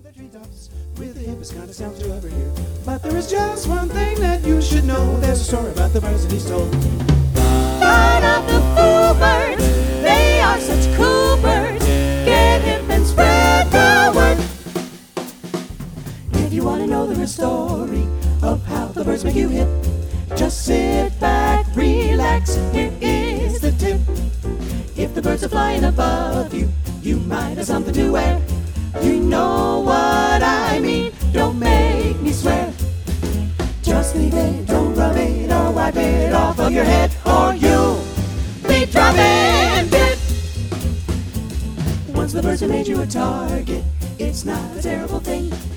the treetops with the hippest kind of sounds you ever hear. But there is just one thing that you should know. There's a story about the birds that he's told. Fight off the fool birds, they are such cool birds. Get hip and spread the word. If you want to know the real story of how the birds make you hip, just sit back, relax, here is the tip. If the birds are flying above you, you might have something to wear. You know what I mean, don't make me swear. Just leave it, don't rub it, or wipe it off of your head, or you'll be dropping dead. Once the birds have made you a target, it's not a terrible thing.